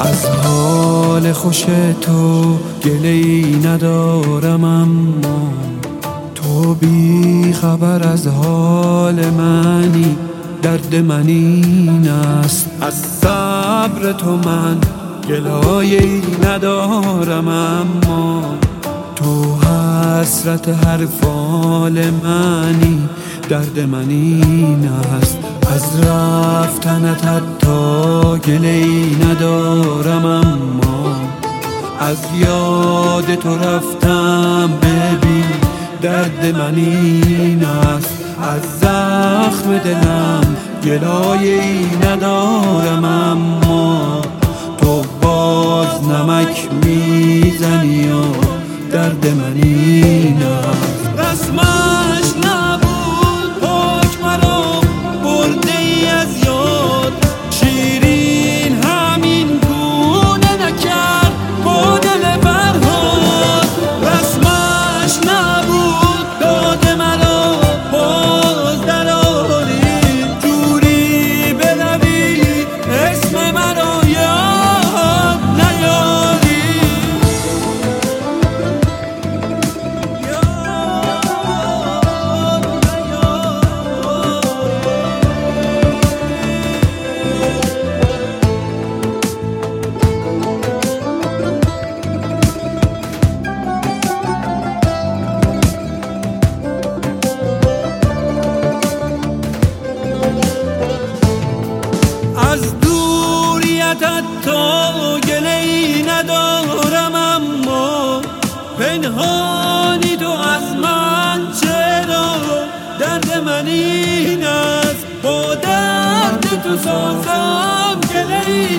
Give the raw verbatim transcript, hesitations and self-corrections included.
از حال خوش تو گله‌ای ندارم، اما تو بی خبر از حال منی، درد من این است. از صبر تو من گلایه‌ای ندارم، اما تو حسرت هر فال منی، درد من این است. از رفتنت حتی گله‌ای ندارم، اما از یاد تو رفتم ببین، درد من این است. از زخم دلم گلایه‌ای ندارم، اما تو باز نمک میزنی و درد من این است. رسمش نبود پاک مرا برده ای از یاد، شیرین همین گونه نکرد با دل فرهاد. رسمش نبود داد مرا باز درآری، جوری بروی اسم مرا یاد نیاری. از دوریتت تو گله‌ای ندارم، اما پنهانی تو از من چرا، درد من این است. با درد تو سازم گله‌ای